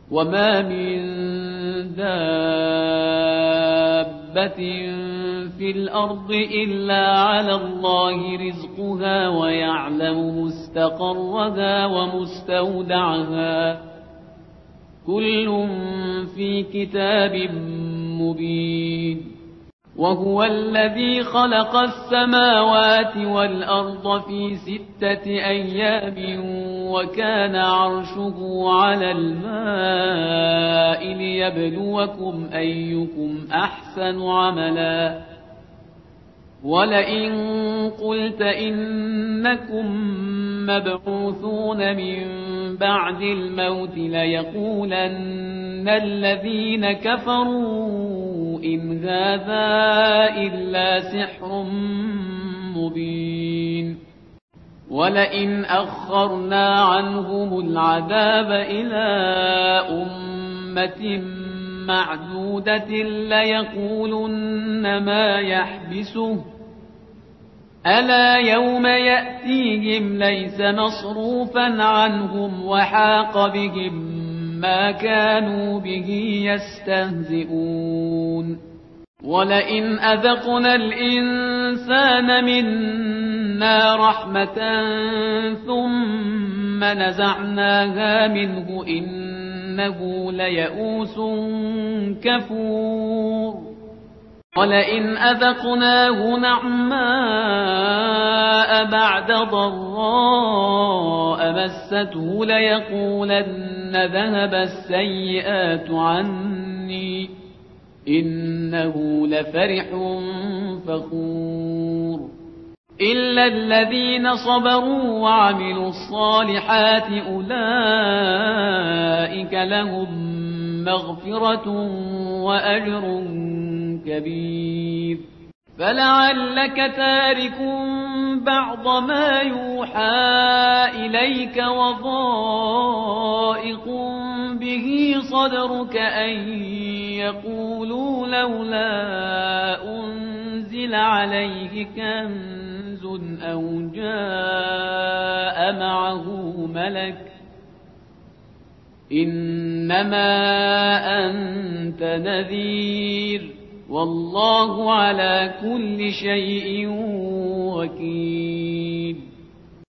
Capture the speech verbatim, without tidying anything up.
وما من دابة في الأرض إلا على الله رزقها ويعلم مستقرها ومستودعها كل في كتاب مبين وهو الذي خلق السماوات والأرض في ستة أيام وكان عرشه على الماء ليبلوكم أيكم أحسن عملا ولئن قلت إنكم مبعوثون من بعد الموت ليقولن الذين كفروا إن هذا إلا سحر مبين ولئن أخرنا عنهم العذاب إلى أمة معدودة ليقولن ما يحبسه ألا يوم يأتيهم ليس مصروفا عنهم وحاق بهم ما كانوا به يستهزئون ولئن أذقنا الإنسان منا رحمة ثم نزعناها منه إنه ليئوس كفور ولئن أذقناه نعماء بعد ضراء مسته ليقولن ذهب السيئات عني إنه لفرح فخور إلا الذين صبروا وعملوا الصالحات أولئك لهم مغفرة وأجر كبير فلعلك تارك بعض ما يوحى إليك وضائق به صدرك أن يقولوا لولا أنزل عليه كنز أو جاء معه ملك إنما أنت نذير والله على كل شيء وكيل